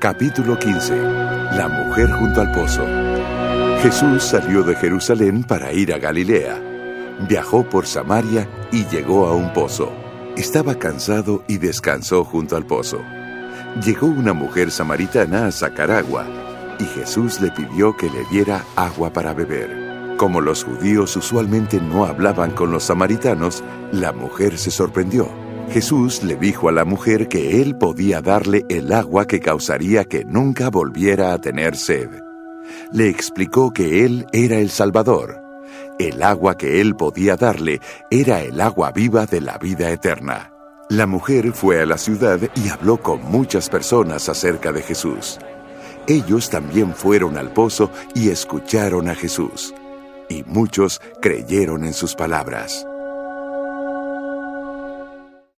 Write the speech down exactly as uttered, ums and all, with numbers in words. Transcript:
Capítulo quince. La mujer junto al pozo. Jesús salió de Jerusalén para ir a Galilea. Viajó por Samaria y llegó a un pozo. Estaba cansado y descansó junto al pozo. Llegó una mujer samaritana a sacar agua, y Jesús le pidió que le diera agua para beber. Como los judíos usualmente no hablaban con los samaritanos, la mujer se sorprendió. Jesús le dijo a la mujer que él podía darle el agua que causaría que nunca volviera a tener sed. Le explicó que él era el Salvador. El agua que él podía darle era el agua viva de la vida eterna. La mujer fue a la ciudad y habló con muchas personas acerca de Jesús. Ellos también fueron al pozo y escucharon a Jesús. Y muchos creyeron en sus palabras.